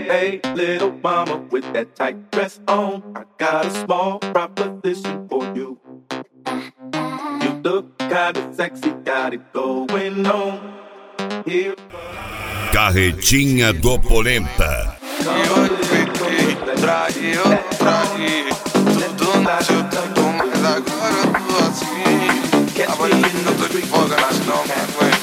Hey, little mama with that tight dress on, I got a small proposition for you. You look kinda sexy, got it going on. Here. Carretinha do Polenta. Eu fiquei, traí, tudo no seu tempo, mas agora eu tô assim. Tava lindo, eu tô de folga, mas não me aguento.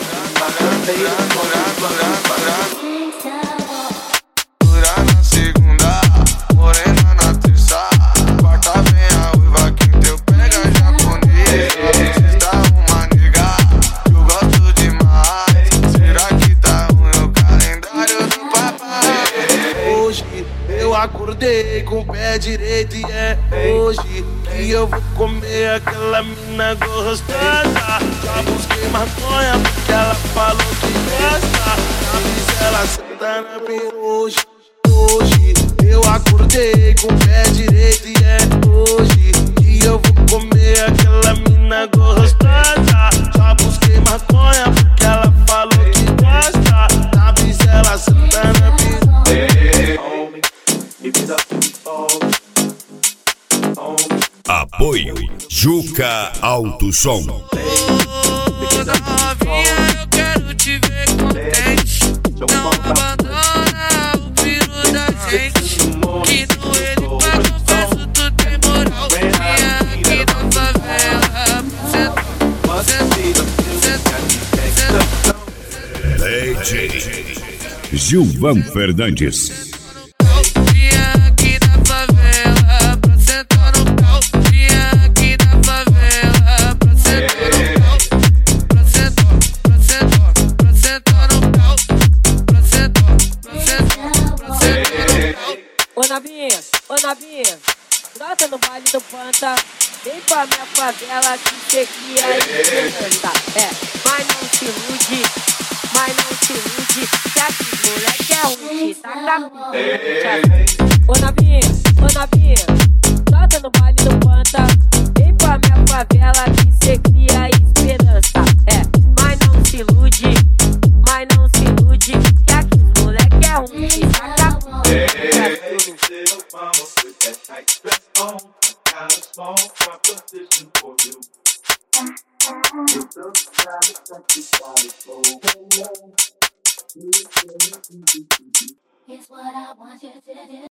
Dura na segunda, morena na terça, quarta vem a uiva, quinta eu pega japonês. Sexta uma nega, eu gosto demais. Será que tá ruim o calendário do papai? Hoje eu acordei com o pé direito e é hoje que eu vou comer aquela mina gostosa. Já busquei maconha porque ela falou que gosta. Na brisa ela senta na piroja. Hoje eu acordei com o pé direito e é hoje que eu vou comer aquela mina gostosa. Já busquei maconha porque ela falou que gosta. Na brisa ela senta na piroja. Apoio Juca Alto Som. Toda novinha, eu quero te ver contente. Não abandona o piru da gente. Que no ele pra confesso, tu tem moral. Vinha aqui na favela. DJ Gilvan Fernandes. Vinha aqui na favela pra sentar no pau. Vinha aqui na favela pra sentar no pau. Pra sentar no pau. Pra sentar no pau. Ô Nabinha, brota no baile do Panta. Vem pra minha favela que cê cria esperança. Mas não se ilude, que aqui moleque é ruim, tá capitando. Ô Nabinha, brota no baile do Panta. Vem pra minha favela que cê cria esperança. Mas não se ilude, que aqui moleque é ruim, tá capitando. Little mama with that tight dress on, I got a small proposition for you. You look kinda sexy, got it going on. Here's what I want you to do.